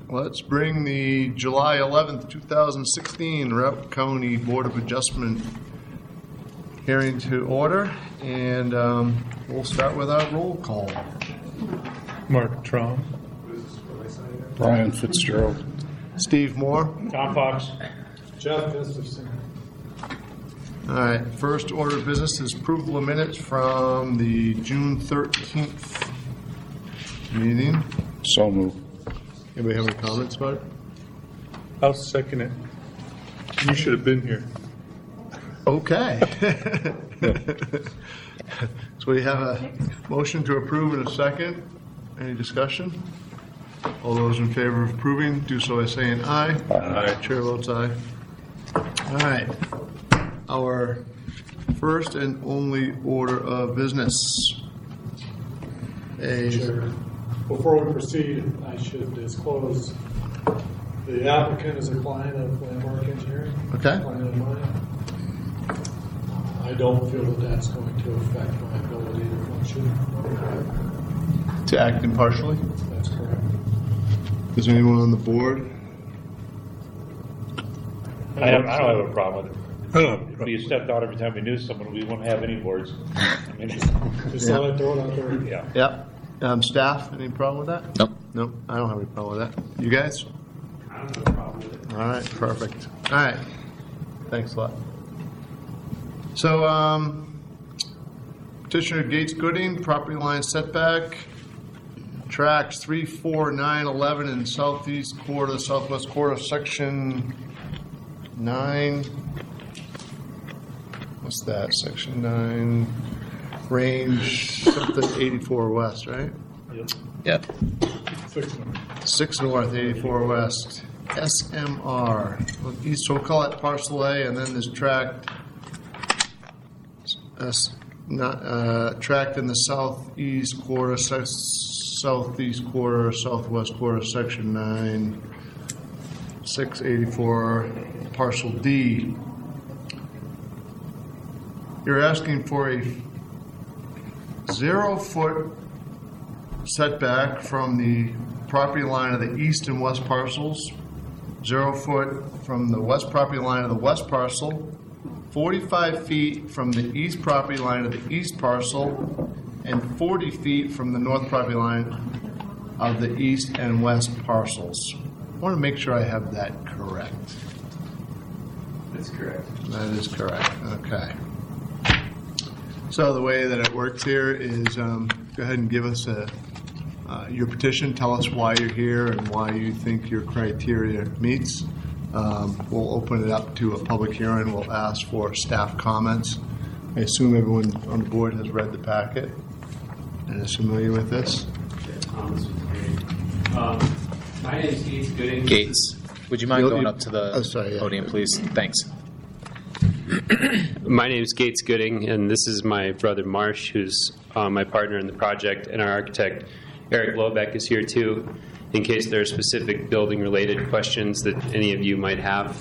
let's bring the July 11th, 2016 Routt County Board of Adjustment hearing to order, and we'll start with our roll call. Mark Traum. Brian Fitzgerald. Steve Moore. Tom Fox. Jeff Gustafson. All right, first order of business is approval of minutes from the June 13th meeting. So moved. Anybody have any comments about it? I'll second it. You should have been here. Okay. So we have a motion to approve in a second. Any discussion? All those in favor of approving, do so by saying aye. Aye. Chair votes aye. All right. Our first and only order of business. Chair, before we proceed, I should disclose the applicant is a client of Landmark Engineering. Okay. Client of mine. I don't feel that that's going to affect my ability to function. To act impartially. That's correct. Is there anyone on the board? I don't have a problem with it. If we stepped out every time we knew someone, we wouldn't have any boards. I mean, Just thought I'd throw it out there. yeah. Yep. Staff, any problem with that? Nope. Nope, I don't have any problem with that. You guys? I don't have a problem with it. All right, perfect. All right. Thanks a lot. So, petitioner Gates Gooding, property line setback, tracks 3, 4, 9, 11 in southeast quarter, southwest quarter, section 9. What's that? Section 9, range something 84 west, right? Yep. 6 north, 84 west. SMR. East, so we'll call it parcel A, and then this tract, tract in the southeast quarter, southeast quarter, southwest quarter, section 9, 684, parcel D. You're asking for a 0-foot setback from the property line of the east and west parcels, 0 foot from the west property line of the west parcel, 45 feet from the east property line of the east parcel, and 40 feet from the north property line of the east and west parcels. I want to make sure I have that correct. That's correct. That is correct. Okay. So the way that it works here is go ahead and give us your petition. Tell us why you're here and why you think your criteria meets. We'll open it up to a public hearing. We'll ask for staff comments. I assume everyone on the board has read the packet and is familiar with this. My name is Gates Gooding. Gates, would you mind going up to the podium, please? Thanks. My name is Gates Gooding, and this is my brother Marsh, who's my partner in the project, and our architect Eric Lobeck is here too, in case there are specific building-related questions that any of you might have.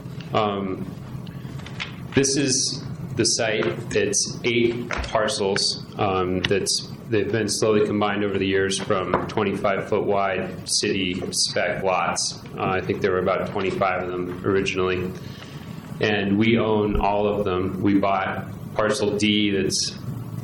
This is the site. It's 8 parcels. They've been slowly combined over the years from 25-foot wide city spec lots. I think there were about 25 of them originally. And we own all of them. We bought parcel D that's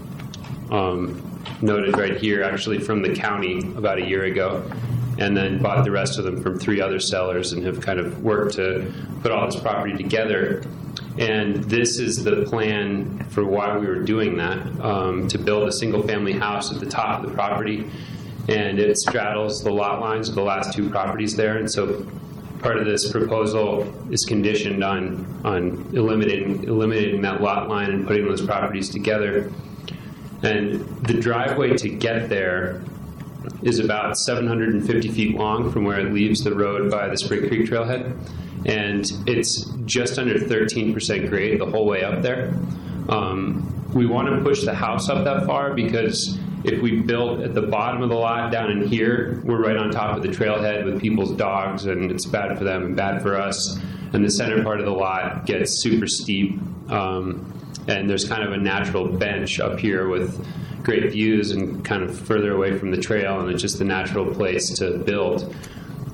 noted right here, actually from the county about a year ago, and then bought the rest of them from 3 other sellers and have kind of worked to put all this property together. And this is the plan for why we were doing that, to build a single-family house at the top of the property. And it straddles the lot lines of the last 2 properties there. And so part of this proposal is conditioned on eliminating that lot line and putting those properties together. And the driveway to get there is about 750 feet long from where it leaves the road by the Spring Creek Trailhead. And it's just under 13% grade the whole way up there. We want to push the house up that far because if we built at the bottom of the lot down in here, we're right on top of the trailhead with people's dogs, and it's bad for them and bad for us. And the center part of the lot gets super steep, and there's kind of a natural bench up here with great views and kind of further away from the trail, and it's just the natural place to build.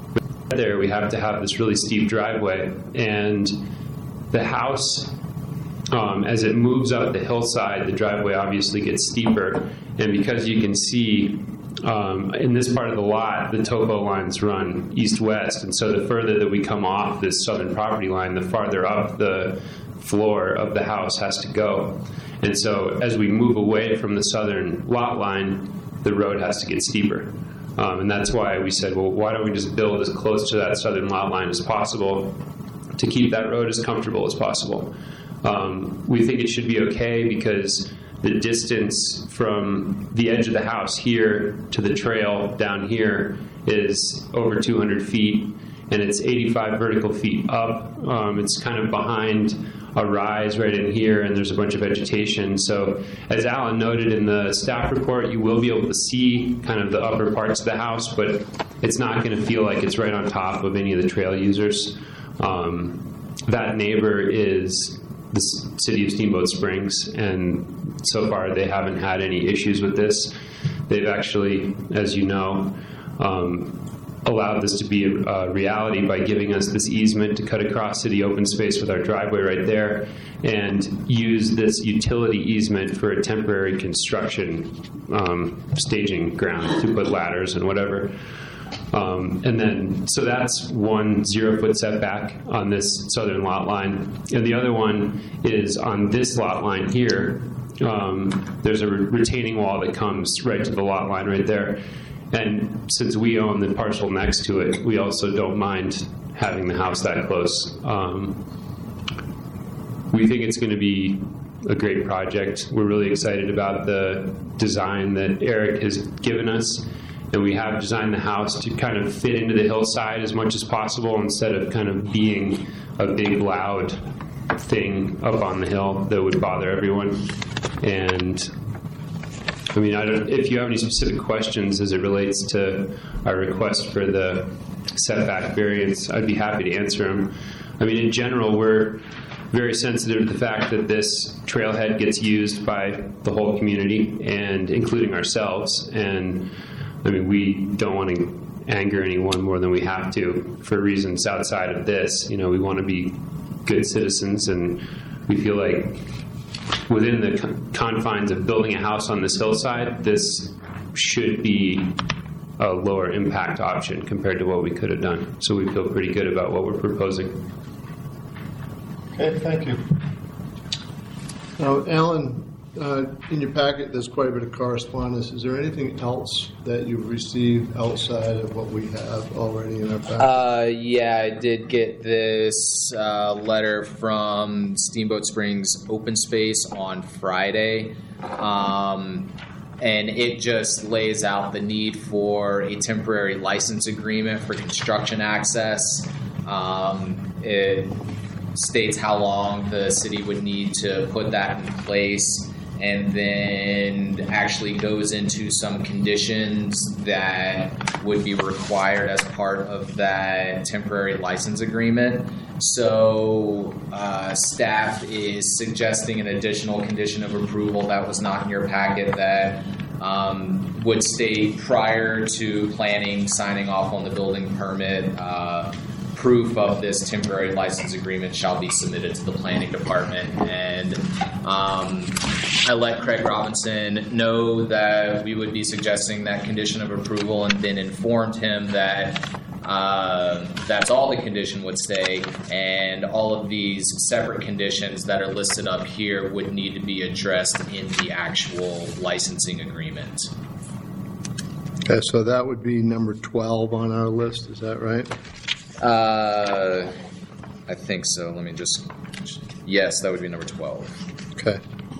there, we have to have this really steep driveway. And the house, as it moves up the hillside, the driveway obviously gets steeper. And because you can see in this part of the lot, the topo lines run east-west. And so the further that we come off this southern property line, the farther up the floor of the house has to go. And so as we move away from the southern lot line, the road has to get steeper. And that's why we said, well, why don't we just build as close to that southern lot line as possible to keep that road as comfortable as possible. We think it should be okay because the distance from the edge of the house here to the trail down here is over 200 feet, and it's 85 vertical feet up. It's kind of behind a rise right in here, and there's a bunch of vegetation. So as Alan noted in the staff report, you will be able to see kind of the upper parts of the house, but it's not going to feel like it's right on top of any of the trail users. That neighbor is the city of Steamboat Springs, and so far they haven't had any issues with this. They've actually, as you know, allowed this to be a reality by giving us this easement to cut across city open space with our driveway right there, and use this utility easement for a temporary construction staging ground to put ladders and whatever. And then, so that's 1 0-foot setback on this southern lot line. And the other one is on this lot line here. There's a retaining wall that comes right to the lot line right there. And since we own the parcel next to it, we also don't mind having the house that close. We think it's going to be a great project. We're really excited about the design that Eric has given us. And we have designed the house to kind of fit into the hillside as much as possible instead of kind of being a big, loud thing up on the hill that would bother everyone. And I mean, if you have any specific questions as it relates to our request for the setback variance, I'd be happy to answer them. I mean, in general, we're very sensitive to the fact that this trailhead gets used by the whole community, and including ourselves. And I mean, we don't want to anger anyone more than we have to for reasons outside of this. You know, we want to be good citizens, and we feel like within the confines of building a house on this hillside, this should be a lower impact option compared to what we could have done. So we feel pretty good about what we're proposing. Okay, thank you. Now, Alan, in your packet, there's quite a bit of correspondence. Is there anything else that you've received outside of what we have already in our packet? Yeah, I did get this letter from Steamboat Springs Open Space on Friday. And it just lays out the need for a temporary license agreement for construction access. It states how long the city would need to put that in place, and then actually goes into some conditions that would be required as part of that temporary license agreement. So staff is suggesting an additional condition of approval that was not in your packet that would state prior to planning signing off on the building permit, proof of this temporary license agreement shall be submitted to the planning department. And I let Craig Robinson know that we would be suggesting that condition of approval, and then informed him that that's all the condition would stay, and all of these separate conditions that are listed up here would need to be addressed in the actual licensing agreement. Okay, so that would be number 12 on our list, is that right? I think so. Let me just... Yes, that would be number 12. Okay.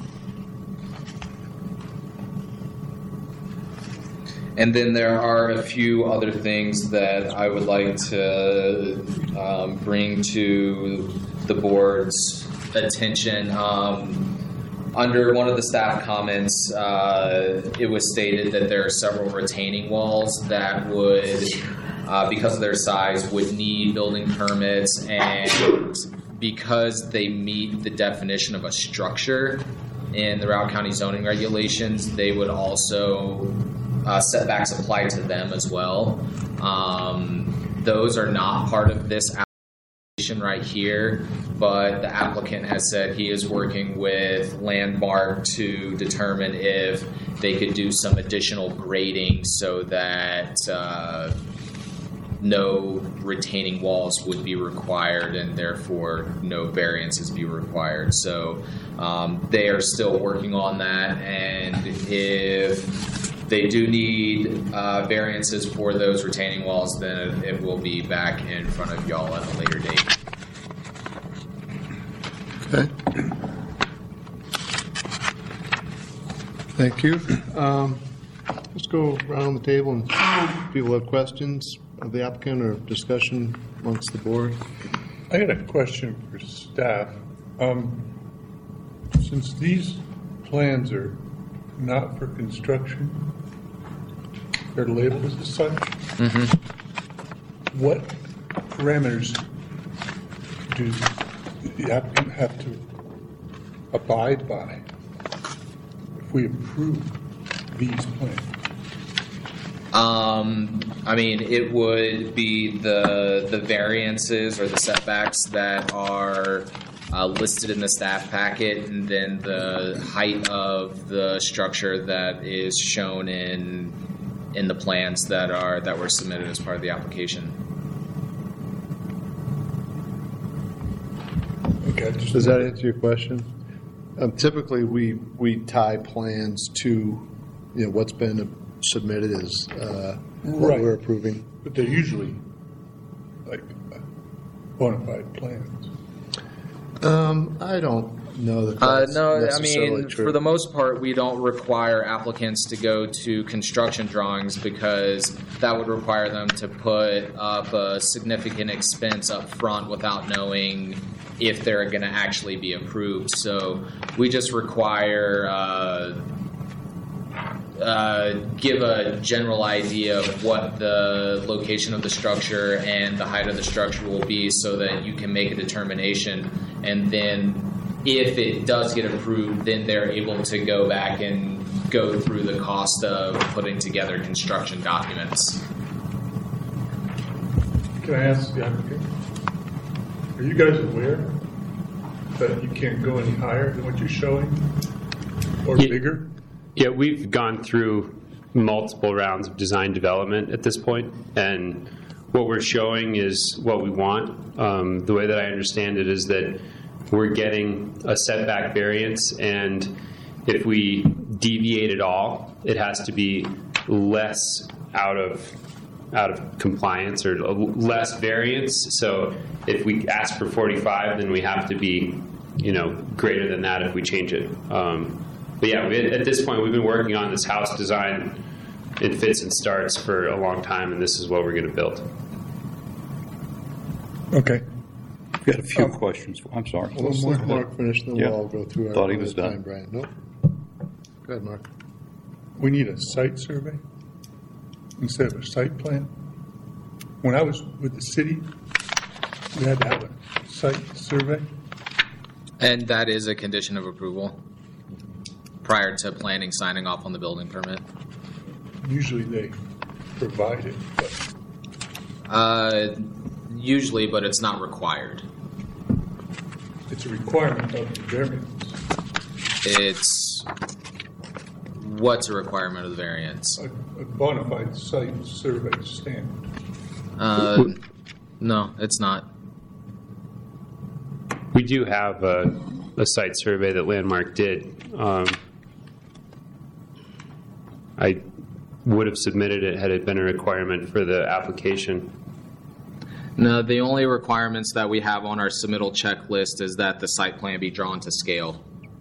And then there are a few other things that I would like to bring to the board's attention. Under one of the staff comments, it was stated that there are several retaining walls that would, because of their size, would need building permits, and because they meet the definition of a structure in the Routt County zoning regulations, they would also setbacks apply to them as well. Those are not part of this application right here, but the applicant has said he is working with Landmark to determine if they could do some additional grading so that no retaining walls would be required and therefore no variances be required. So they are still working on that, and if they do need variances for those retaining walls, then it will be back in front of y'all at a later date. Okay. Thank you. Let's go around the table and if people have questions of the applicant or discussion amongst the board. I got a question for staff. Since these plans are not for construction, they're labeled as such. What parameters do the applicant have to abide by if we approve these plans? I mean, it would be the variances or the setbacks that are listed in the staff packet, and then the height of the structure that is shown in the plans that were submitted as part of the application. Okay, Does that answer your question? Typically, we tie plans to what's been submitted as what Right. we're approving. but they're usually like bona fide plans. I don't know that that's No, I necessarily mean, true. for the most part, we don't require applicants to go to construction drawings because that would require them to put up a significant expense up front without knowing if they're going to actually be approved. So we just require give a general idea of what the location of the structure and the height of the structure will be so that you can make a determination. And then if it does get approved, then they're able to go back and go through the cost of putting together construction documents. Can I ask the applicant, are you guys aware that you can't go any higher than what you're showing or Yeah. bigger? Yeah, we've gone through multiple rounds of design development at this point, and what we're showing is what we want. The way that I understand it is that we're getting a setback variance, and if we deviate at all, it has to be less out of compliance or less variance. So if we ask for 45, then we have to be, greater than that if we change it. But yeah, at this point, we've been working on this house design in fits and starts for a long time, and this is what we're going to build. Okay. We had a few questions. I'm sorry. Well, let's let Mark finish, then Yeah. we'll all go through our Thought he was time, done. Brian. Nope. Go ahead, Mark. We need a site survey instead of a site plan. When I was with the city, we had to have a site survey. And that is a condition of approval prior to planning signing off on the building permit. Usually they provide it, but Usually, but it's not required. it's a requirement of the variance. It's what's a requirement of the variance? A bona fide site survey standard. No, it's not. We do have a site survey that Landmark did. I would have submitted it had it been a requirement for the application. No, the only requirements that we have on our submittal checklist is that the site plan be drawn to scale.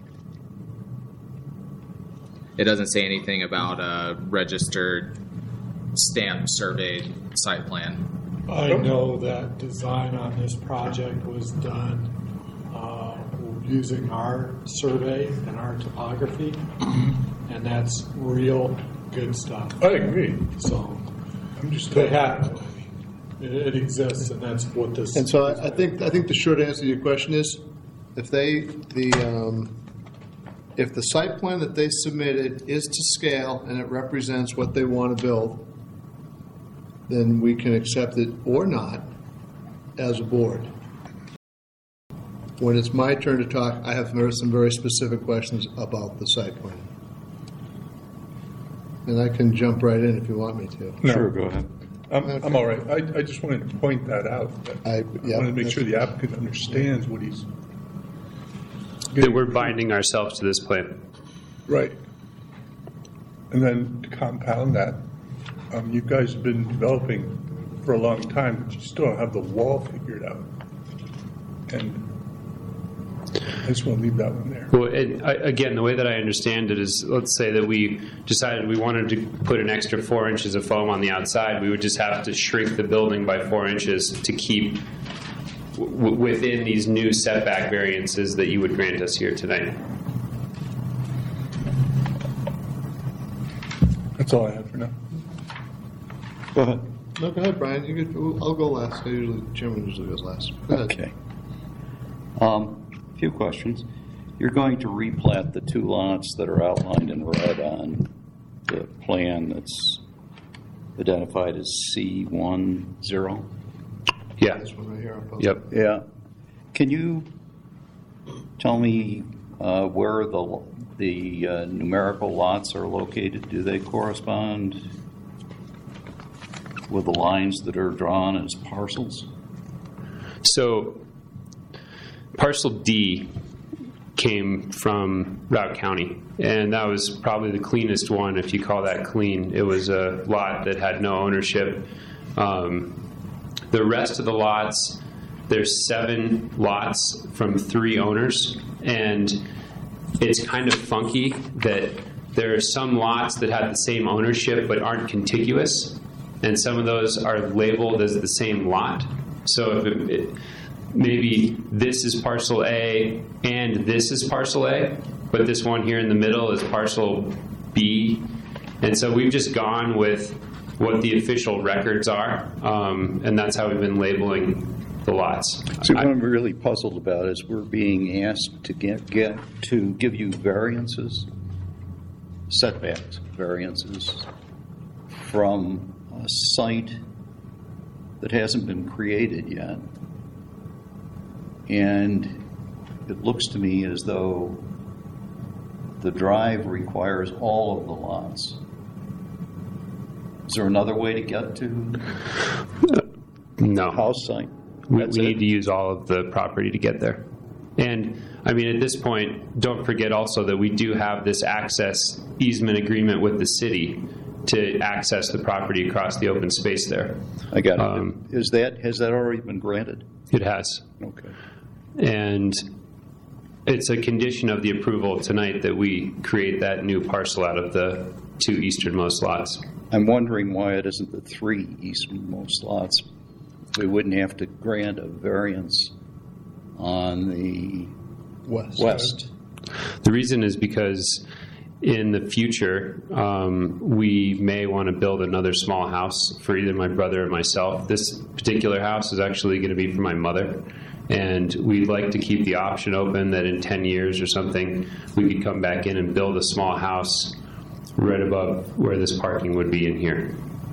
It doesn't say anything about a registered, stamped, surveyed site plan. I know that design on this project was done using our survey and our topography, and that's real good stuff. I agree. So I'm just they have it exists, and that's what this. And so I think the short answer to your question is, if the site plan that they submitted is to scale and it represents what they want to build, then we can accept it or not as a board. When it's my turn to talk, I have some very specific questions about the site plan. And I can jump right in if you want me to. No. Sure, go ahead. I'm all right. I just wanted to point that out. I wanted to make sure the applicant understands what he's. That we're binding ourselves to this plan. Right. And then to compound that, you guys have been developing for a long time, but you still don't have the wall figured out. And I just want to leave that one there. Well, again, the way that I understand it is, let's say that we decided we wanted to put an extra 4 inches of foam on the outside, we would just have to shrink the building by 4 inches to keep within these new setback variances that you would grant us here tonight. That's all I have for now. Go ahead. No, go ahead, Brian. I'll go last. Chairman usually goes last. Go ahead. Okay. Few questions. You're going to replat the 2 lots that are outlined in red on the plan that's identified as C10? Yeah. This one right here. I'll post. Yep. Yeah. Can you tell me where the numerical lots are located? Do they correspond with the lines that are drawn as parcels? So, parcel D came from Routt County, and that was probably the cleanest one, if you call that clean. It was a lot that had no ownership. The rest of the lots, there's 7 lots from 3 owners, and it's kind of funky that there are some lots that have the same ownership but aren't contiguous, and some of those are labeled as the same lot. So if maybe this is parcel A and this is parcel A, but this one here in the middle is parcel B. And so we've just gone with what the official records are, and that's how we've been labeling the lots. So what I'm really puzzled about is we're being asked to give you variances, setbacks, variances from a site that hasn't been created yet. And it looks to me as though the drive requires all of the lots. Is there another way to get to No. the house site? We That's need it? to use all of the property to get there. And, I mean, at this point, don't forget also that we do have this access easement agreement with the city to access the property across the open space there. I got it. Has that already been granted? It has. Okay. And it's a condition of the approval tonight that we create that new parcel out of the 2 easternmost lots. I'm wondering why it isn't the 3 easternmost lots. We wouldn't have to grant a variance on the west. The reason is because in the future, we may want to build another small house for either my brother or myself. This particular house is actually going to be for my mother. And we'd like to keep the option open that in 10 years or something, we could come back in and build a small house right above where this parking would be in here.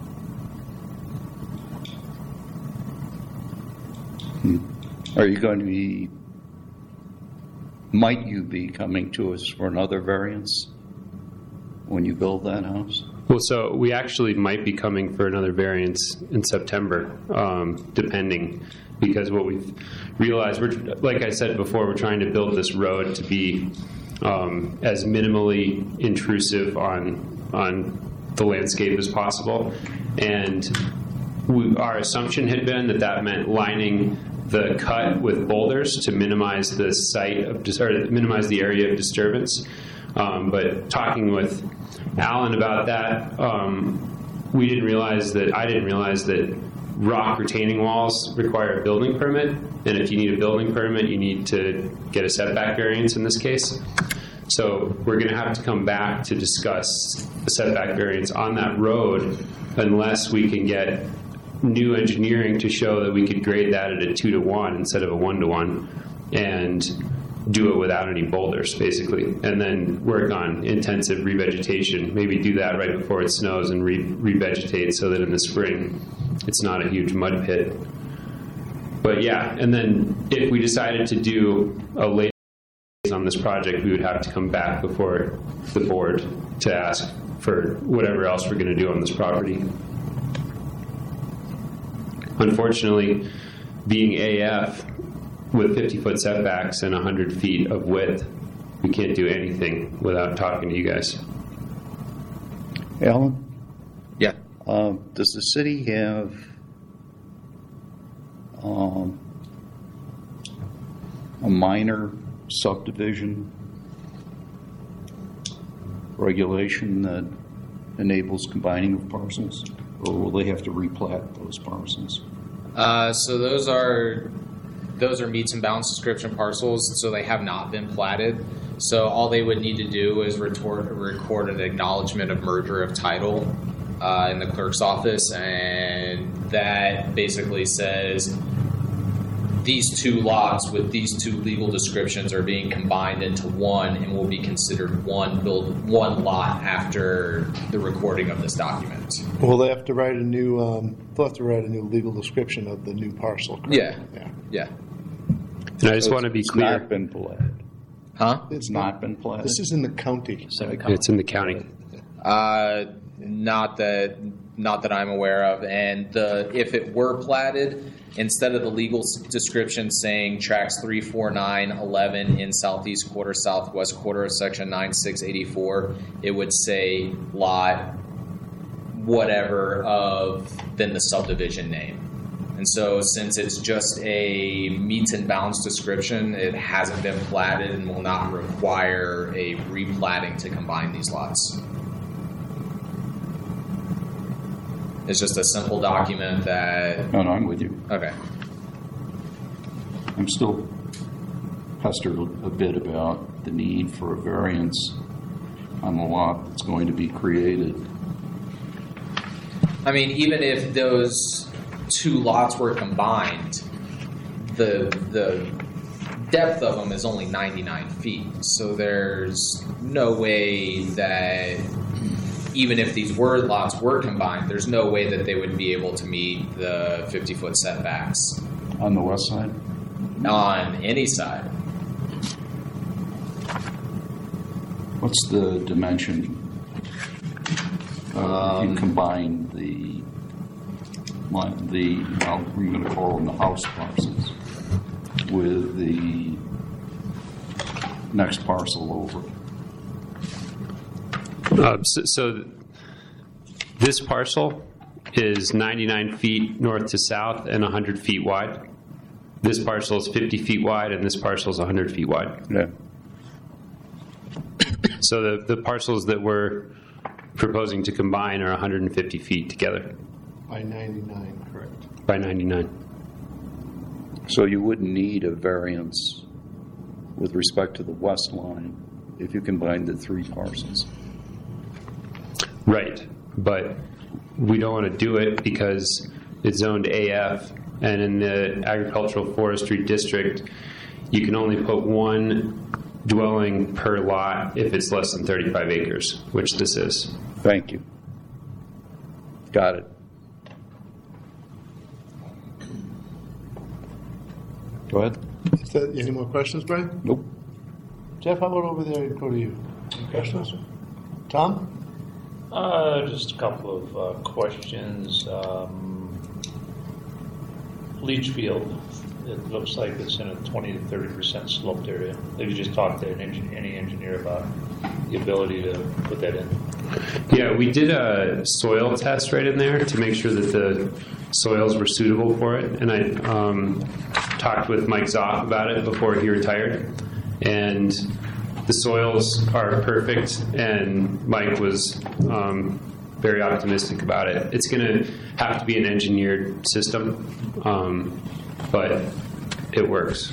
Are you going to be, might you be coming to us for another variance when you build that house? Well, so we actually might be coming for another variance in September, depending, because what we've realized, like I said before, we're trying to build this road to be as minimally intrusive on the landscape as possible. And our assumption had been that meant lining the cut with boulders to minimize the site of minimize the area of disturbance. But talking with Alan about that, I didn't realize that rock retaining walls require a building permit, and if you need a building permit, you need to get a setback variance in this case. So we're going to have to come back to discuss a setback variance on that road unless we can get new engineering to show that we could grade that at a 2-to-1 instead of a 1-to-1. And do it without any boulders, basically, and then work on intensive revegetation. Maybe do that right before it snows and revegetate so that in the spring it's not a huge mud pit. But yeah, and then if we decided to do a late on this project, we would have to come back before the board to ask for whatever else we're going to do on this property. Unfortunately, being AF with 50-foot setbacks and 100 feet of width, we can't do anything without talking to you guys. Alan, Yeah. does the city have a minor subdivision regulation that enables combining of parcels, or will they have to replat those parcels? So those are meets and bounds description parcels, so they have not been platted. So all they would need to do is record an acknowledgement of merger of title in the clerk's office, and that basically says these two lots with these two legal descriptions are being combined into one and will be considered one lot after the recording of this document. Well, they have to write a new. They'll have to write a new legal description of the new parcel. Correct? Yeah. And I just want to be It's clear. not been platted. Huh? It's not been platted. This is in the county. It's in the county. Not that I'm aware of. And if it were platted, instead of the legal description saying tracks 3, 4, 9, 11 in southeast quarter, southwest quarter of section 9684, it would say lot whatever of then the subdivision name. And so since it's just a meets and bounds description, it hasn't been platted and will not require a replatting to combine these lots. It's just a simple document that... No, I'm with you. Okay. I'm still pestered a bit about the need for a variance on the lot that's going to be created. I mean, even if those two lots were combined, the depth of them is only 99 feet. So there's no way that, even if these lots were combined, there's no way that they would be able to meet the 50-foot setbacks On the west side? on any side. What's the dimension? If you combine we're going to call them the house parcels, with the next parcel over. So this parcel is 99 feet north to south and 100 feet wide. This parcel is 50 feet wide, and this parcel is 100 feet wide. Yeah. So the parcels that we're proposing to combine are 150 feet together By 99, correct. by 99. So you wouldn't need a variance with respect to the west line if you combined the three parcels. Right, but we don't want to do it because it's zoned AF, and in the agricultural forestry district, you can only put one dwelling per lot if it's less than 35 acres, which this is. Thank you. Got it. Go ahead. Is that, any more questions, Brian? Nope. Jeff, how about over there and go to you? Any questions? Tom? Just a couple of questions. Leach field, it looks like it's in a 20 to 30% sloped area. Have you just talked to any engineer about the ability to put that in? Yeah, we did a soil test right in there to make sure that the soils were suitable for it, and I talked with Mike Zoff about it before he retired, and the soils are perfect, and Mike was very optimistic about it. It's going to have to be an engineered system, but it works.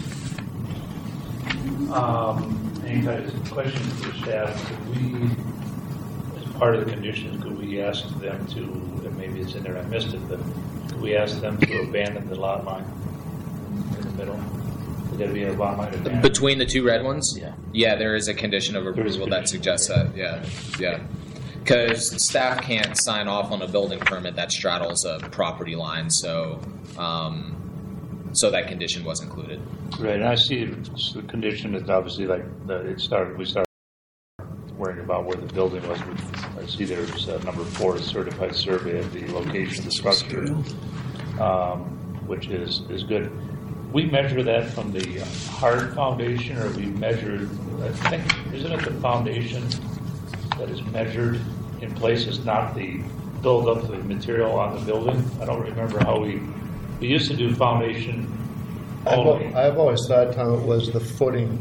Any kind of question for staff? Could we, as part of the conditions, could we ask them to, and maybe it's in there, I missed it, but could we ask them to abandon the lot line in the middle? got to be a lot line advantage. Between the two red ones? Yeah. Yeah, there is a condition of is a approval that condition. suggests that, yeah. Because staff can't sign off on a building permit that straddles a property line, so that condition was included. Right, and I see the condition is obviously like, we started worrying about where the building was. I see there's number 4, certified survey of the location of the structure, which is good. We measure that from the hard foundation, or we measure, I think, isn't it the foundation that is measured in place? It's not the build up the material on the building? I don't remember how we used to do foundation only. I've always thought, Tom, it was the footing,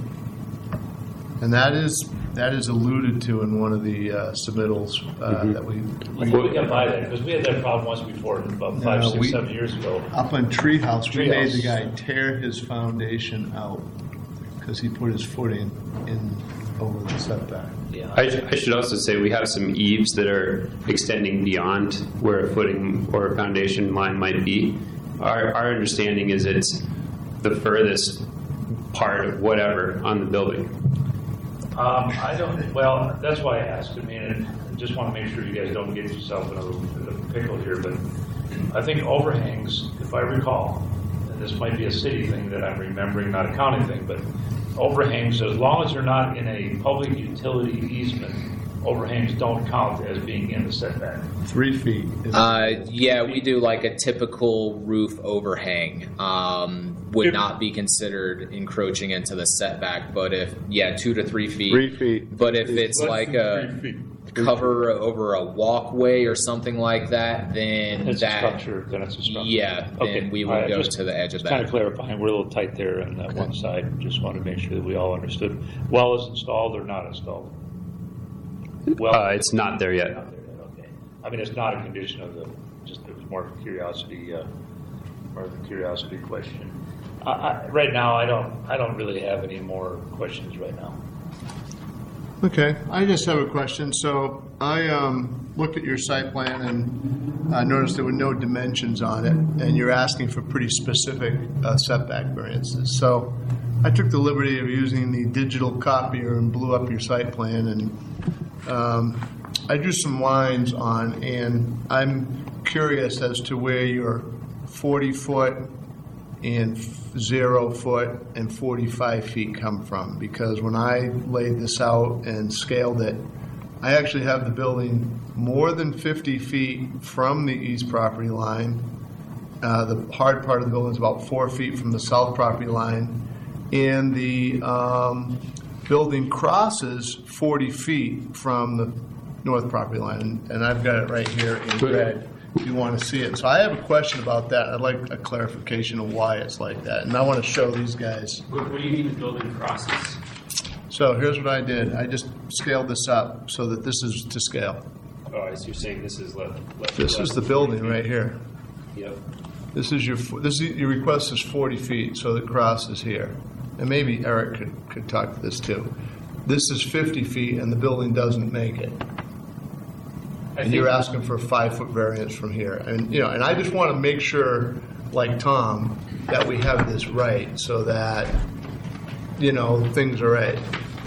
and that is alluded to in one of the submittals that we I think we got by that, because we had that problem once before, about 5, 6, 7 years ago. up on Treehouse. We made the Treehouse. guy tear his foundation out because he put his footing in over the setback. Yeah. I should also say we have some eaves that are extending beyond where a footing or a foundation line might be. Our understanding is it's the furthest part of whatever on the building. I don't, well, that's why I asked. I mean, I just want to make sure you guys don't get yourself in a pickle here, but I think overhangs, if I recall, and this might be a city thing that I'm remembering, not a county thing, but overhangs, as long as they're not in a public utility easement, overhangs don't count as being in the setback. 3 feet. Yeah, we do like a typical roof overhang. Would not be considered encroaching into the setback, but if 2 to 3 feet. 3 feet. But if it's Less like than a 3 feet. cover over a walkway or something like that, then It's that a structure, then it's a structure. yeah, then we would All right, go just to the edge of Kind that. of clarifying, we're a little tight there on that one side. Just wanted to make sure that we all understood. Well is installed or not installed? Well, It's not there yet. not there yet, okay. I mean, it's not a condition of just it was more of a curiosity, question. Right now, I don't really have any more questions right now. Okay, I just have a question. So I looked at your site plan and I noticed there were no dimensions on it, and you're asking for pretty specific setback variances. So I took the liberty of using the digital copier and blew up your site plan, and I drew some lines on, and I'm curious as to where your 40-foot and 0 foot and 45 feet come from, because when I laid this out and scaled it, I actually have the building more than 50 feet from the east property line. The hard part of the building is about 4 feet from the south property line, and the building crosses 40 feet from the north property line, and I've got it right here in red if you want to see it. So I have a question about that. I'd like a clarification of why it's like that, and I want to show these guys. What do you mean the building crosses? So here's what I did. I just scaled this up so that this is to scale. Oh, so you're saying this is left. This is the building right here. Yep. This is your request is 40 feet, so the cross is here. And maybe Eric could talk to this too. This is 50 feet, and the building doesn't make it. And you're asking for a 5-foot variance from here. And, and I just want to make sure, like Tom, that we have this right so that, things are right.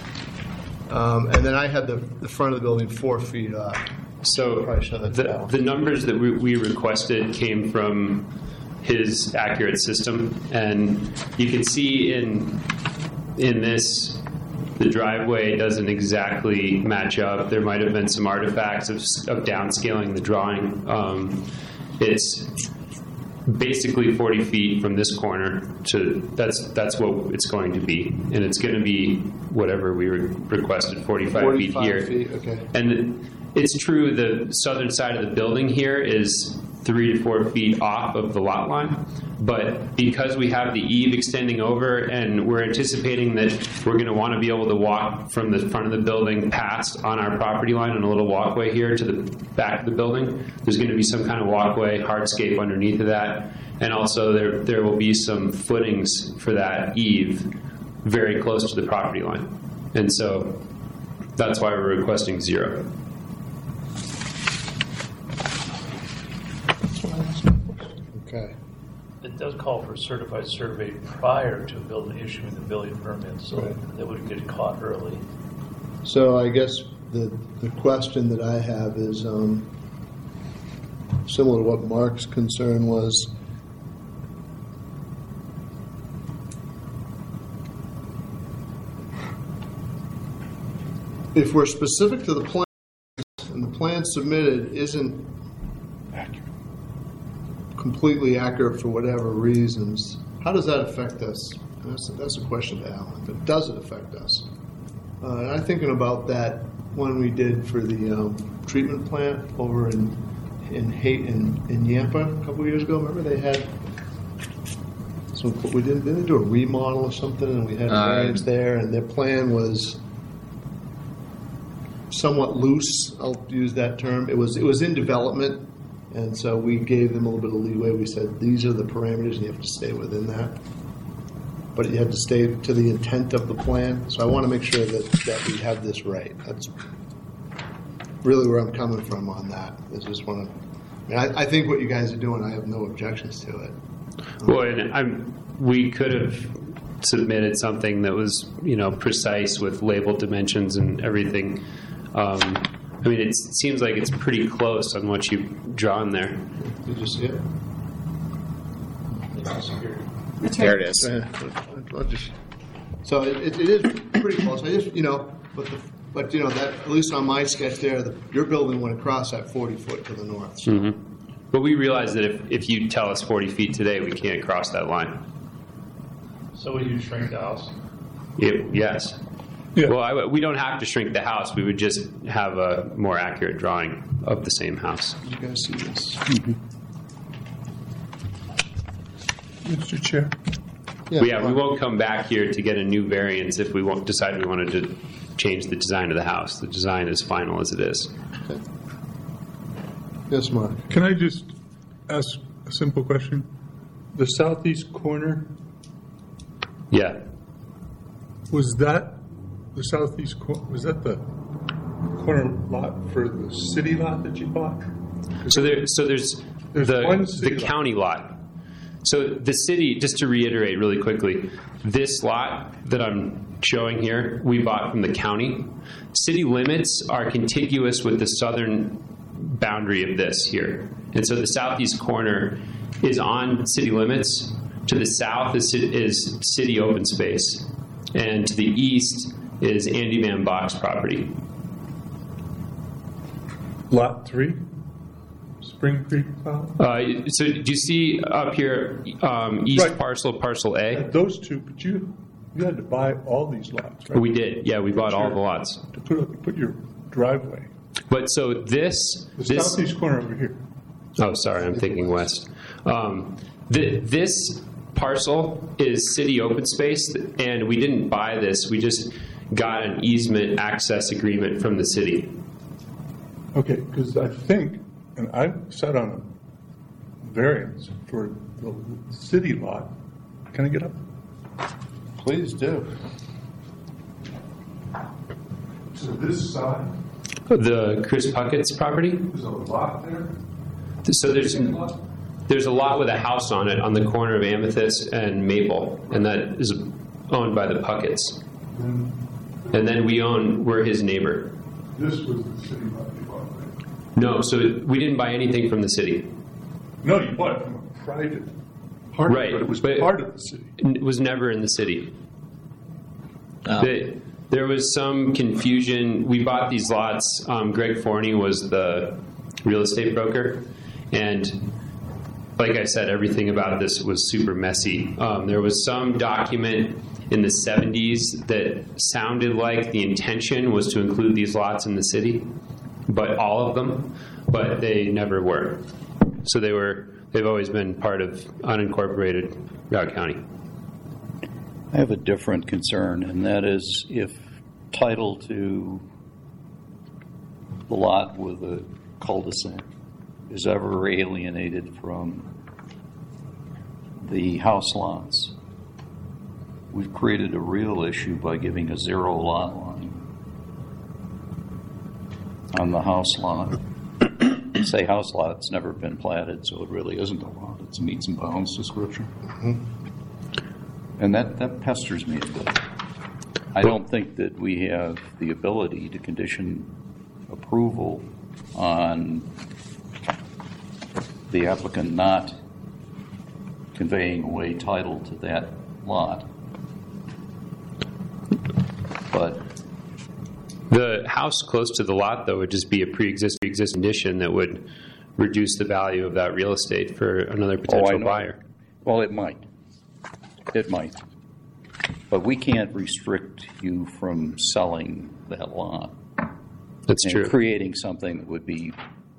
And then I had the front of the building 4 feet off. So Probably show that down. the numbers that we requested came from his accurate system, and you can see in this the driveway doesn't exactly match up. There might have been some artifacts of downscaling the drawing. It's basically 40 feet from this corner to that's what it's going to be, and it's going to be whatever we requested, 45 feet here. feet, okay. And it's true the southern side of the building here is 3 to 4 feet off of the lot line, but because we have the eave extending over and we're anticipating that we're going to want to be able to walk from the front of the building past on our property line on a little walkway here to the back of the building, there's going to be some kind of walkway, hardscape underneath of that, and also there will be some footings for that eave very close to the property line. And so that's why we're requesting 0. Okay. does call for a certified survey prior to issuing the building permit, so Right. that would get caught early. So I guess the question that I have is similar to what Mark's concern was. If we're specific to the plan and the plan submitted isn't completely accurate for whatever reasons, how does that affect us? That's a question to Alan. But does it affect us? And I'm thinking about that one we did for the treatment plant over in Yampa a couple years ago. Remember they had some. Didn't they do a remodel or something? And we had a variance there, and their plan was somewhat loose. I'll use that term. It was in development, and so we gave them a little bit of leeway. We said these are the parameters, and you have to stay within that. But you have to stay to the intent of the plan. So I want to make sure that we have this right. That's really where I'm coming from on that. Is just want to. I think what you guys are doing, I have no objections to it. Well, and we could have submitted something that was, precise with labeled dimensions and everything. It seems like it's pretty close on what you've drawn there. Did you see it? There it is. So it is pretty close. I just, but that at least on my sketch there, your building went across that 40 foot to the north. So. Mm-hmm. But we realize that if you tell us 40 feet today, we can't cross that line. So would you shrink the house? Yes. Yeah. Well, we don't have to shrink the house. We would just have a more accurate drawing of the same house. You guys see this? Mr. Chair. We won't come back here to get a new variance if we won't decide we wanted to change the design of the house. The design is final as it is. Okay. Yes, Mark. Can I just ask a simple question? The southeast corner, Yeah. was that the southeast corner? Was that the corner lot for the city lot that you bought? So there's one city the lot. county lot. So the city, just to reiterate really quickly, this lot that I'm showing here, we bought from the county. City limits are contiguous with the southern boundary of this here. And so the southeast corner is on city limits. To the south is city open space. And to the east is Andy Van Bach's property. Lot 3? Spring Creek lot? So do you see up here east Right. parcel A? Those two, but you had to buy all these lots, right? We did. Yeah, we bought all the lots. To put your driveway. But so this Southeast corner over here. oh, sorry, I'm thinking west. This parcel is city open space, and we didn't buy this. We just got an easement access agreement from the city. Okay, because I think, and I sat on a variance for the city lot. Can I get up? Please do. To this side, The Chris Puckett's property. there's a lot there. So there's a lot with a house on it on the corner of Amethyst and Maple, and that is owned by the Pucketts. And then we're his neighbor. This was the city lot you bought, right? No, so we didn't buy anything from the city. No, you bought it from a private party, Right, but it was but- part of the city. It was never in the city. There was some confusion. We bought these lots. Greg Forney was the real estate broker, and like I said, everything about this was super messy. There was some document in the 70s that sounded like the intention was to include these lots in the city, but all of them, but they never were. So they've always been part of unincorporated Broward County. I have a different concern, and that is if title to the lot with a cul-de-sac is ever alienated from the house lots, we've created a real issue by giving a zero lot line on the house lot. Say house lot's never been platted, so it really isn't a lot. It's a meets and bounds description. And that pesters me a bit. I don't think that we have the ability to condition approval on the applicant not conveying away title to that lot. But The house close to the lot, though, would just be a pre-existing condition that would reduce the value of that real estate for another potential know. buyer. Well, it might. It might. But we can't restrict you from selling that lot. That's and true. creating something that would be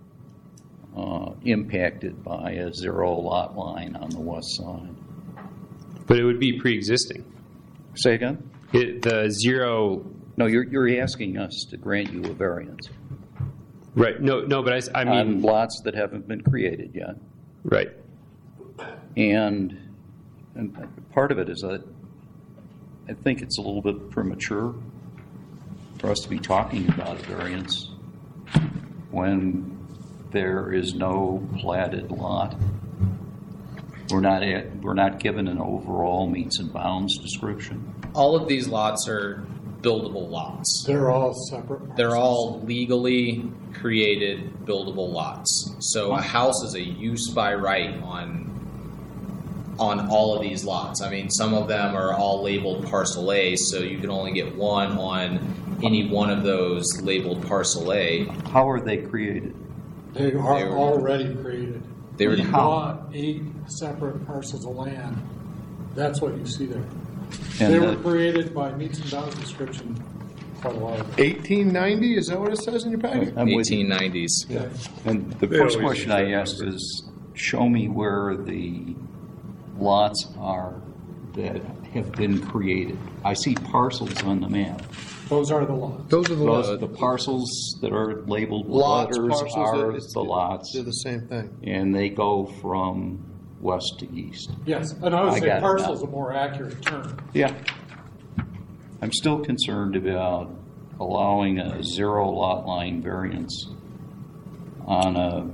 impacted by a zero lot line on the west side. But it would be pre-existing. Say again? The zero. No, you're asking us to grant you a variance Right. No. But I mean. on lots that haven't been created yet. Right. And part of it is that I think it's a little bit premature for us to be talking about a variance when there is no platted lot. We're not given an overall meets and bounds description. All of these lots are buildable lots. They're all separate parcels. They're all legally created buildable lots. So a house is a use by right on all of these lots. I mean, some of them are all labeled parcel A, so you can only get one on any one of those labeled parcel A. How are they created? They are already created. They were- We bought 8 separate parcels of land. That's what you see there. And They were the- created by meets and bounds description quite a while ago. 1890, is that what it says in your packet? I'm with you. 1890s. Yeah. And the They first always question use I that asked number. is, show me where the lots are that have been created. I see parcels on the map. Those are the lots. Those are the Those, lots. the parcels that are labeled with Lots, letters parcels, are it's- the lots, They're the same thing. and they go from west to east. Yes, and I would I say got it parcel is now. a more accurate term. Yeah. I'm still concerned about allowing a zero lot line variance on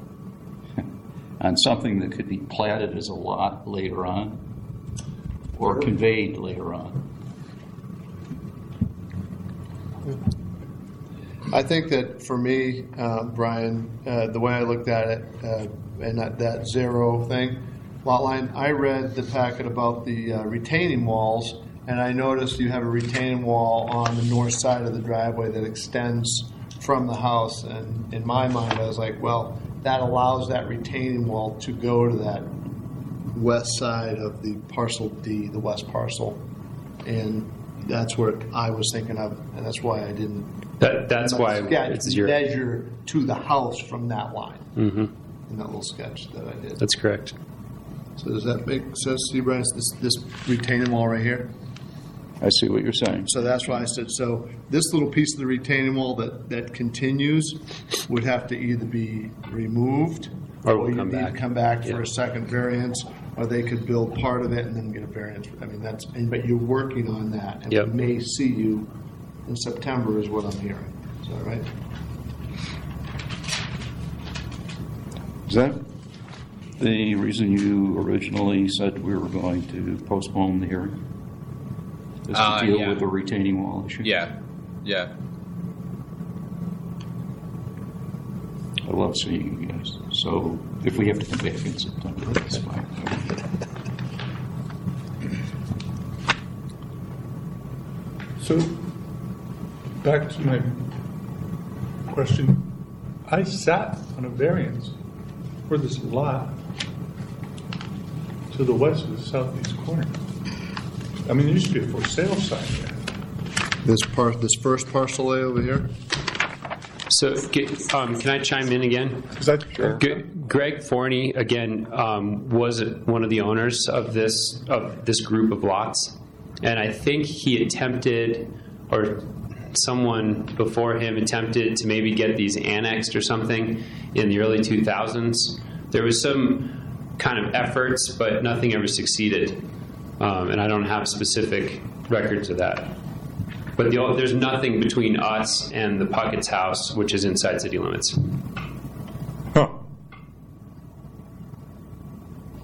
on something that could be platted as a lot later on or conveyed later on. I think that for me, Brian, the way I looked at it, and that zero thing, lot line, I read the packet about the retaining walls, and I noticed you have a retaining wall on the north side of the driveway that extends from the house. And in my mind, I was like, well, that allows that retaining wall to go to that west side of the parcel D, the west parcel. And that's what I was thinking of, and that's why I didn't. That's why Yeah, it's you zero. measure to the house from that line Mm-hmm. in that little sketch that I did. That's correct. So does that make sense to you, Brian? This retaining wall right here? I see what you're saying. So that's why I said, so this little piece of the retaining wall that continues would have to either be removed Or we'll you come need to back. come back for Yeah. a second variance, or they could build part of it and then get a variance. I mean, but you're working on that. And Yep. we may see you in September is what I'm hearing. Is that right? Is that the reason you originally said we were going to postpone the hearing? Is to deal Yeah. with the retaining wall issue? Yeah. I love seeing you guys. So if we have to come back in September, that's fine. So, back to my question. I sat on a variance for this lot to the west of the southeast corner. I mean, there used to be a for sale sign there. This first parcel A over here? So, can I chime in again? Is that Greg Forney again was one of the owners of this group of lots, and I think he attempted, or someone before him attempted to maybe get these annexed or something in the early 2000s. There was some kind of efforts, but nothing ever succeeded, and I don't have specific records of that. But there's nothing between us and the Puckett's house, which is inside city limits. Huh.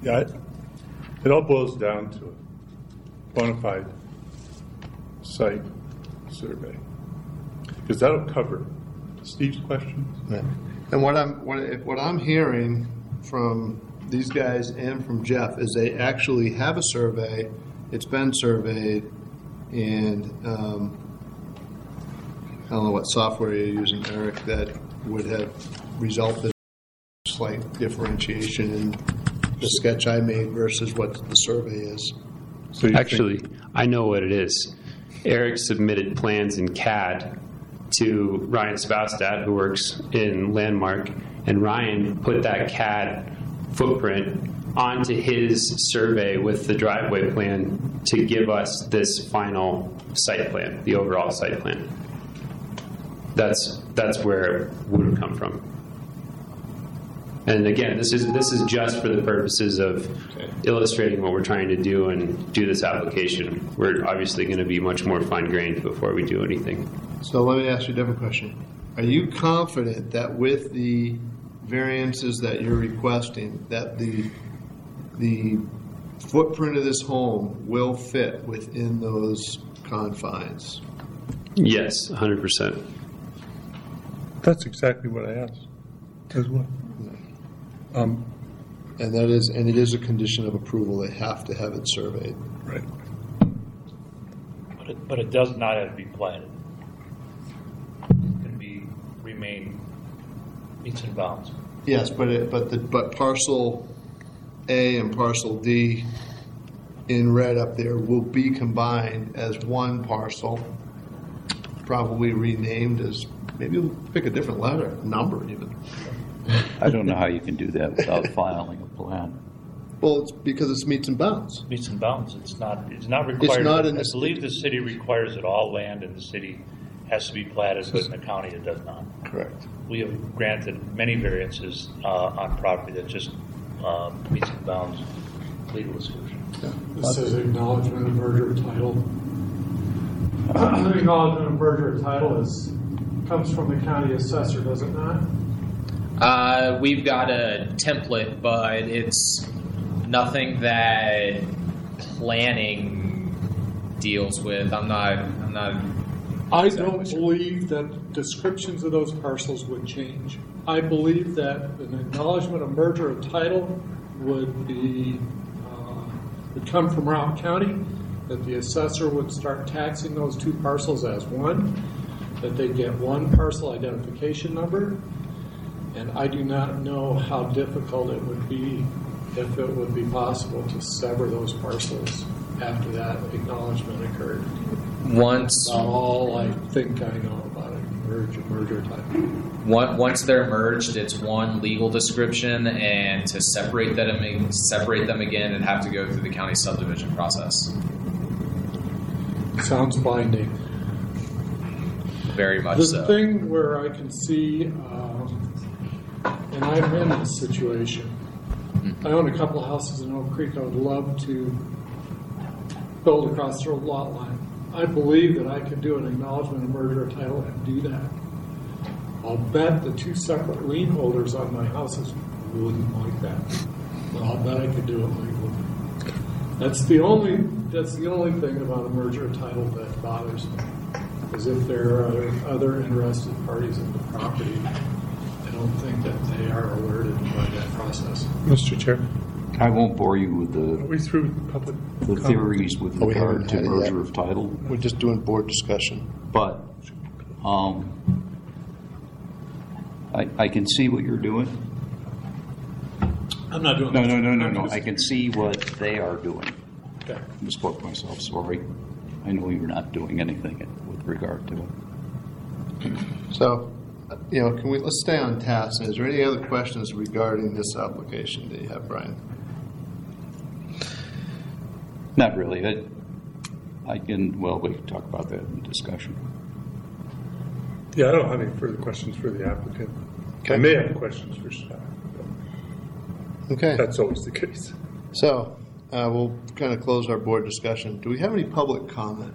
Yeah, it all boils down to a bona fide site survey, because that'll cover Steve's questions. And what I'm hearing from these guys and from Jeff is they actually have a survey. It's been surveyed, and I don't know what software you're using, Eric, that would have resulted in slight differentiation in the sketch I made versus what the survey is. So you Actually, I know what it is. Eric submitted plans in CAD to Ryan Spoustat, who works in Landmark, and Ryan put that CAD footprint onto his survey with the driveway plan to give us this final site plan, the overall site plan. That's where it would have come from. And again, this is just for the purposes of illustrating what we're trying to do and do this application. We're obviously going to be much more fine-grained before we do anything. So let me ask you a different question. Are you confident that with the variances that you're requesting, that the footprint of this home will fit within those confines? Yes, 100%. That's exactly what I asked as well. And it is a condition of approval. They have to have it surveyed. Right. But it does not have to be platted. It can remain meets and bounds. Yes, but parcel A and parcel D in red up there will be combined as one parcel, probably renamed as, maybe we'll pick a different number even. I don't know how you can do that without filing a plan. Well, it's because it's meets and bounds. Meets and bounds. It's not required. not in I the- believe the city requires that all land in the city has to be platted, but in the county it does not. Correct. We have granted many variances on property that just meets and bounds legal description. This is acknowledgement of merger of title. Acknowledgement of merger of title comes from the county assessor, does it not? We've got a template, but it's nothing that planning deals with. I'm not. I don't believe that descriptions of those parcels would change. I believe that an acknowledgement of merger of title would come from Routt County, that the assessor would start taxing those two parcels as one, that they get one parcel identification number, and I do not know how difficult it would be, if it would be possible, to sever those parcels after that acknowledgement occurred. Once About all I think I know about a merger type. once they're merged, it's one legal description, and to separate them again, it'd have to go through the county subdivision process. Sounds binding. Very much The so. thing where I can see, and I'm in this situation, I own a couple of houses in Oak Creek. I would love to build across the lot line. I believe that I could do an acknowledgement of merger of title and do that. I'll bet the two separate lien holders on my houses wouldn't like that, but I'll bet I could do it legally. That's the only thing about a merger of title that bothers me, is if there are other interested parties in the property, I don't think that they are alerted by that process. Mr. Chair, I won't bore you with are we through public the comment? theories with Oh, we regard haven't to had it merger yet. of title, We're just doing board discussion. but I can see what you're doing. I'm not doing No, this. no, no, no, I'm no. just- I can see what they are doing. Okay. I misspoke myself, sorry. I know you're not doing anything with regard to it. So, let's stay on task. Is there any other questions regarding this application that you have, Brian? Not really. We can talk about that in discussion. Yeah, I don't have any further questions for the applicant. Okay. I may have questions for staff. Okay. That's always the case. So, we'll kind of close our board discussion. Do we have any public comment?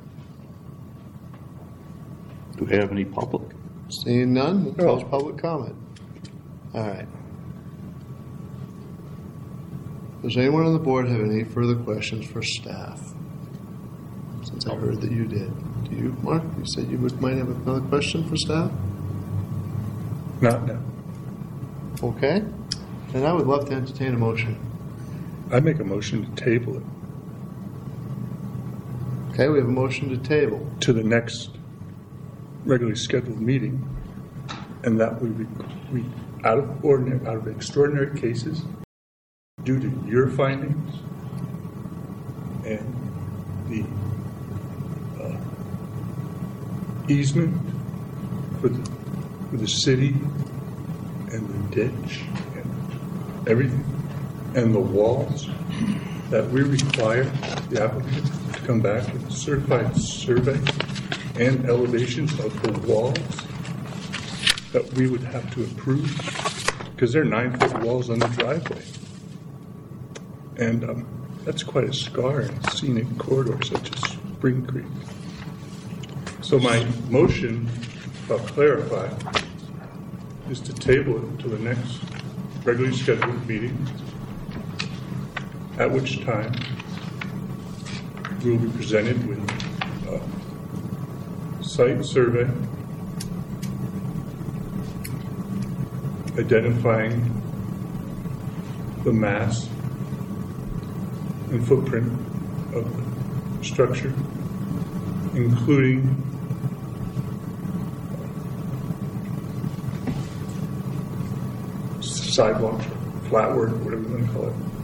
Do we have any public? Seeing none, we'll close public comment. All right. Does anyone on the board have any further questions for staff? Since I heard that you did. Do you, Mark? You said you might have another question for staff? Not now. Okay. Then I would love to entertain a motion. I make a motion to table it Okay, we have a motion to table. to the next regularly scheduled meeting, and that we out of extraordinary cases, due to your findings and the easement for the city and the ditch and everything and the walls, that we require the applicant to come back with a certified survey and elevations of the walls that we would have to approve, because they're 9-foot walls on the driveway. And that's quite a scar in a scenic corridor such as Spring Creek. So my motion, if I'll clarify, is to table it until the next regularly scheduled meeting, at which time we will be presented with a site survey identifying the mass and footprint of the structure, including sidewalks, flatwork, whatever you want to call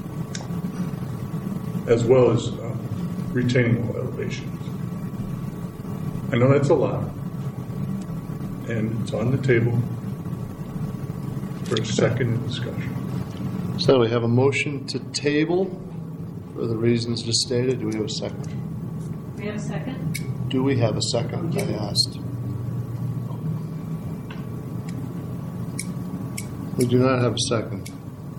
it, as well as retaining wall elevations. I know that's a lot, and it's on the table for a second discussion. So we have a motion to table for the reasons just stated. Do we have a second? We have a second? Do we have a second? I asked. We do not have a second.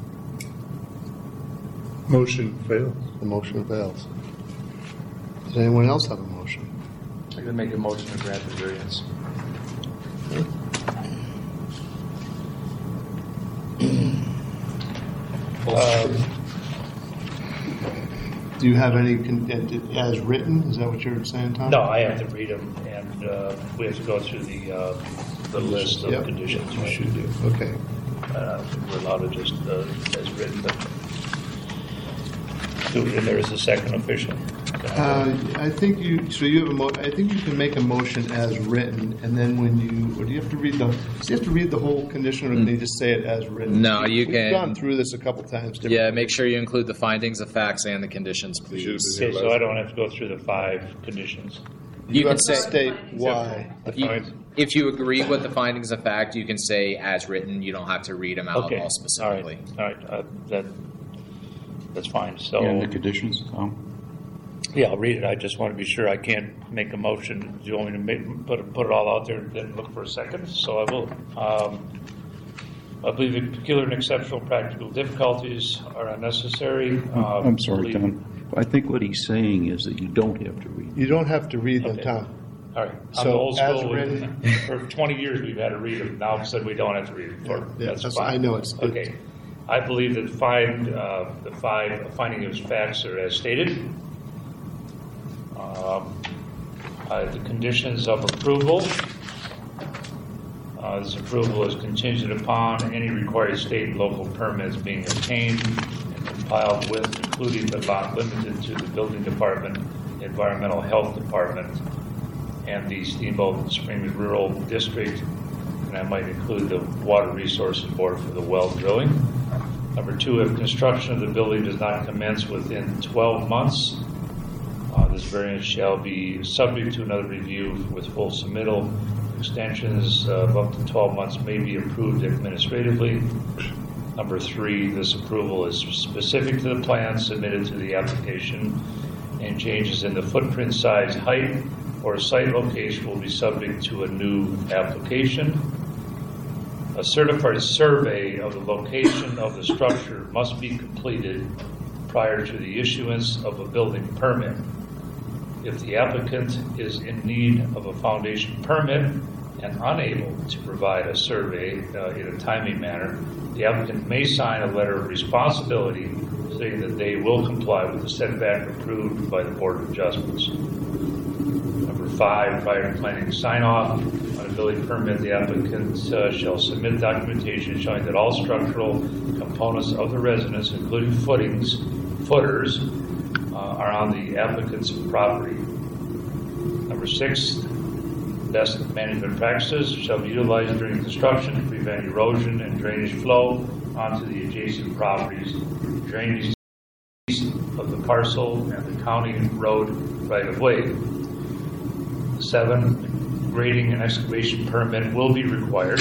Motion fails. The motion fails. Does anyone else have a motion? I'm going to make a motion to grant the variance. Do you have any, as written? Is that what you're saying, Tom? No, I have to read them, and we have to go through the list of Yep. conditions. You right? should do. Okay. We're allowed to just, as written, but and there is a second official. I think you. So you have I think you can make a motion as written, and then when you, or do you have to read the? Do you have to read the whole condition, or can you just say it as written? No, you We've can- gone through this a couple times. Yeah, make sure you include the findings of facts and the conditions, please. Okay, so I don't have to go through the 5 conditions. You have can to say, state why. if you agree with the findings of fact, you can say as written. You don't have to read them out Okay, all specifically. All right, that's fine. So And the conditions, Tom? yeah, I'll read it. I just want to be sure I can't make a motion. Do you want me to put it all out there and then look for a second? So I will. I believe the peculiar and exceptional practical difficulties are unnecessary. I'm sorry, believe- Tom. I think what he's saying is that you don't have to read. You don't have to read them, Okay. Tom. All right. I'm So, old as school. written- For 20 years, we've had to read them. Now, said we don't have to read them. Yeah, That's that's- fine. I know it's good. Okay. I believe that the 5 finding of facts are as stated. The conditions of approval. This approval is contingent upon any required state and local permits being obtained and compiled with, including but not limited to the building department, environmental health department, and the Steamboat and Spring Rural District, and I might include the Water Resources Board for the well drilling. Number 2, if construction of the building does not commence within 12 months, this variance shall be subject to another review with full submittal. Extensions of up to 12 months may be approved administratively. Number 3, this approval is specific to the plan submitted to the application, and changes in the footprint size, height, or site location will be subject to a new application. A certified survey of the location of the structure must be completed prior to the issuance of a building permit. If the applicant is in need of a foundation permit and unable to provide a survey in a timely manner, the applicant may sign a letter of responsibility saying that they will comply with the setback approved by the Board of Adjustments. Number 5, prior to planning sign-off on a building permit, the applicant shall submit documentation showing that all structural components of the residence, including footers, are on the applicant's property. Number 6, best management practices shall be utilized during construction to prevent erosion and drainage flow onto the adjacent properties, drainage of the parcel and the county road right-of-way. 7, grading and excavation permit will be required.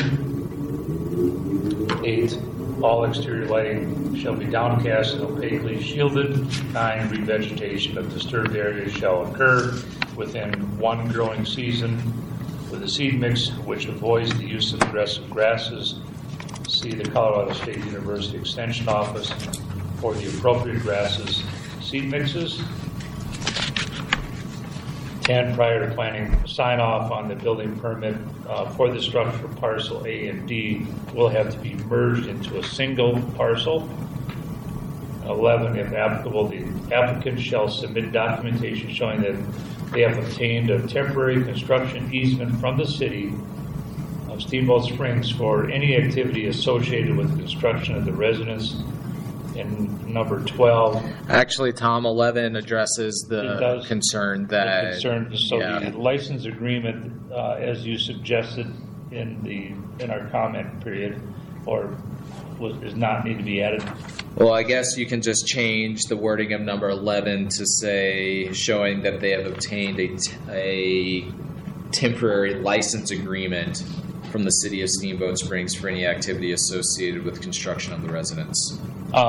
8, all exterior lighting shall be downcast and opaquely shielded. 9, revegetation of disturbed areas shall occur within one growing season with a seed mix which avoids the use of aggressive grasses. See the Colorado State University Extension Office for the appropriate grasses seed mixes. 10, prior to planning sign off on the building permit for the structure parcel A and D will have to be merged into a single parcel. 11, if applicable, the applicant shall submit documentation showing that they have obtained a temporary construction easement from the city of Steamboat Springs for any activity associated with the construction of the residence. And number 12. Actually, Tom, 11 addresses the concern that. The license agreement, as you suggested in our comment period, does not need to be added. Well, I guess you can just change the wording of number 11 to say showing that they have obtained a temporary license agreement from the city of Steamboat Springs for any activity associated with construction of the residence.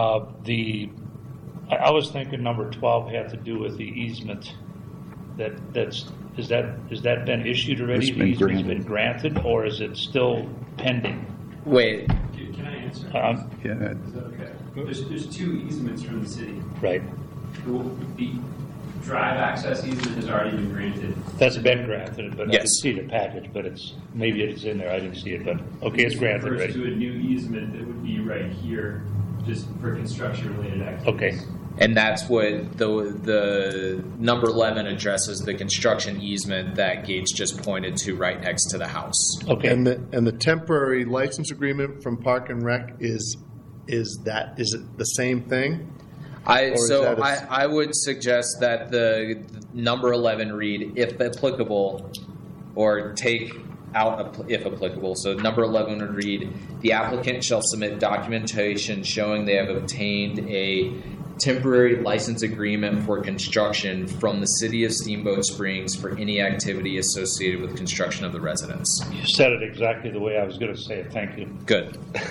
I was thinking number 12 had to do with the easement. Has that been issued already? It's been The easement's been granted, or is it still pending? Wait. Can I answer? Yeah. Is that okay? There's 2 easements from the city. Right. The drive access easement has already been granted. That's been granted, but I Yes. didn't see the package, but maybe it's in there. I didn't see it, but okay, it's granted Refers already. to a new easement that would be right here, just for construction-related activities. Okay. And that's what the number 11 addresses, the construction easement that Gates just pointed to right next to the house. Okay. And the temporary license agreement from Park and Rec is it the same thing? I would suggest that the number 11 read, if applicable, or take out if applicable. So number 11 would read, the applicant shall submit documentation showing they have obtained a temporary license agreement for construction from the city of Steamboat Springs for any activity associated with construction of the residence. You said it exactly the way I was going to say it. Thank you. Good.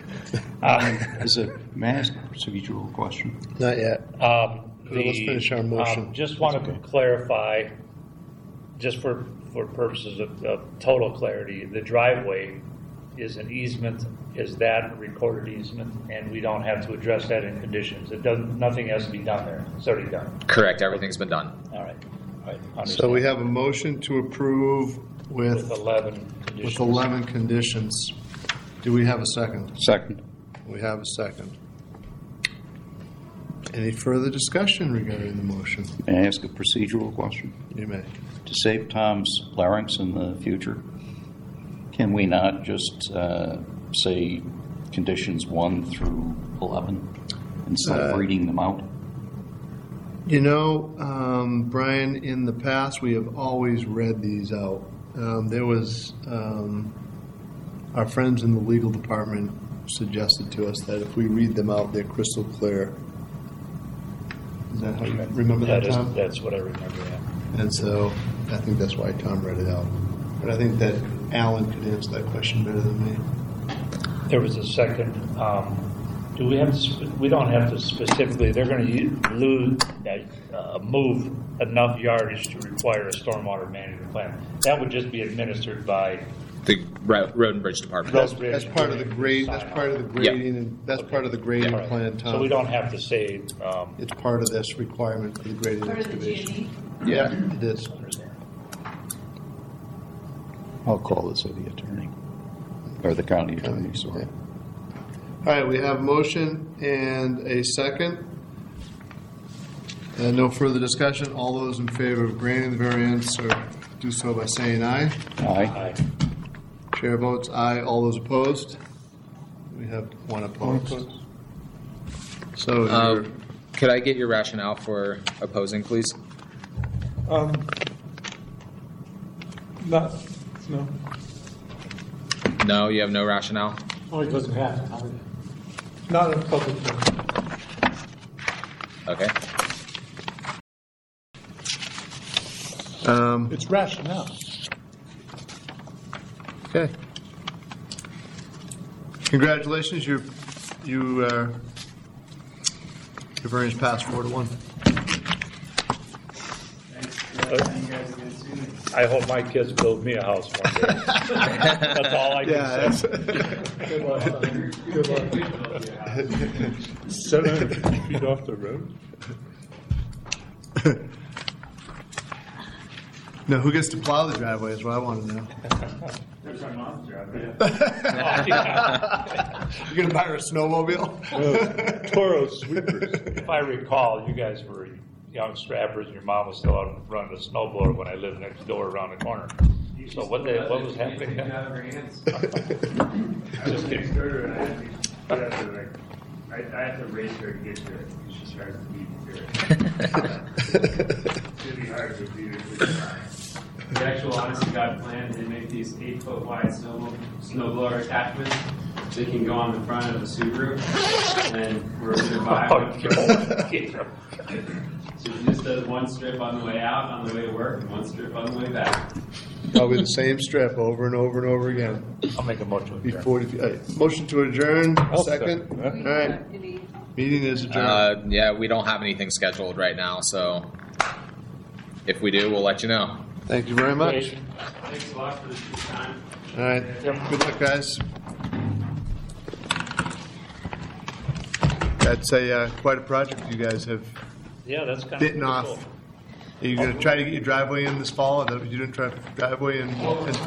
May I ask a procedural question? Not yet. Let's finish our motion. Just want to clarify, just for purposes of total clarity, the driveway is an easement. Is that a recorded easement? And we don't have to address that in conditions. Nothing has to be done there. It's already done. Correct. Everything's been done. All right. So we have a motion to approve with 11 conditions. with 11 conditions. Do we have a second? Second. We have a second. Any further discussion regarding the motion? May I ask a procedural question? You may. To save Tom's larynx in the future, can we not just say conditions 1 through 11 instead of reading them out? You know, Brian, in the past, we have always read these out. There was our friends in the legal department suggested to us that if we read them out, they're crystal clear. Is that how you remember that, Tom? That's what I remember, yeah. And so I think that's why Tom read it out. But I think that Alan could answer that question better than me. There was a second. Do we have? We don't have to specifically. They're going to move enough yardage to require a stormwater management plan. That would just be administered by The Road and Bridge Department. That's part of the grade. That's part of the grading, and that's part of the grading All right. plan, Tom. So we don't have to say. It's part of this requirement for the grading Part of the excavation. G&E. Yeah, it is. I'll call the city attorney, or the county attorney, sorry. All right, we have a motion and a second. And no further discussion. All those in favor of granting the variance or do so by saying aye. Aye. Chair votes aye. All those opposed? We have one opposed. So you're- Could I get your rationale for opposing, please? Not, no. No, you have no rationale? Oh, he doesn't have to. Howard. Not a public hearing. Okay. It's rationale. Okay. Congratulations, your variance passed 4-1. I hope my kids build me a house one day. That's all I can say. Good luck, son. Good luck. 750 feet off the road? Now, who gets to plow the driveway is what I want to know. There's our mom's job, You're going to buy her a snowmobile? Toro sweepers. If I recall, you guys were young strappers, and your mom was still out running a snowblower when I lived next door around the corner. So what was happening? out of her hands. Just kidding. I have to raise her to get to it because she tries to beat me to it. It's really hard to beat her to the side. The actual honest to God plan, they make these 8-foot wide snowblower attachments so you can go on the front of a Subaru and we're going to buy one. So it just does one strip on the way out, on the way to work, and one strip on the way back. Probably the same strip over and over and over again. I'll make a motion. Be 40 feet. Motion to adjourn, second. second. All right. Meeting is adjourned. Yeah, we don't have anything scheduled right now, so if we do, we'll let you know. Thank you very much. Thanks a lot for the time. All right. Good luck, guys. That's quite a project you guys have Yeah, that's kind of bitten cool. off. Are you going to try to get your driveway in this fall? You didn't try driveway in